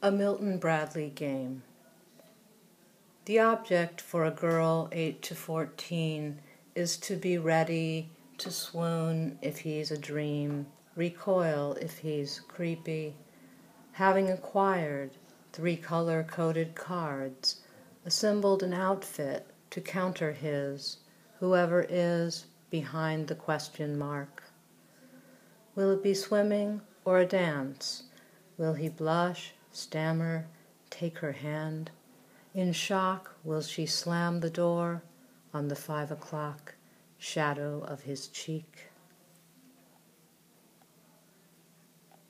A Milton Bradley game. The object for a girl 8 to 14 is to be ready to swoon if he's a dream, recoil if he's creepy. Having acquired 3 color-coded cards, assembled an outfit to counter his, whoever is behind the question mark. Will it be swimming or a dance? Will he blush, stammer, take her hand? In shock, will she slam the door on the 5 o'clock shadow of his cheek?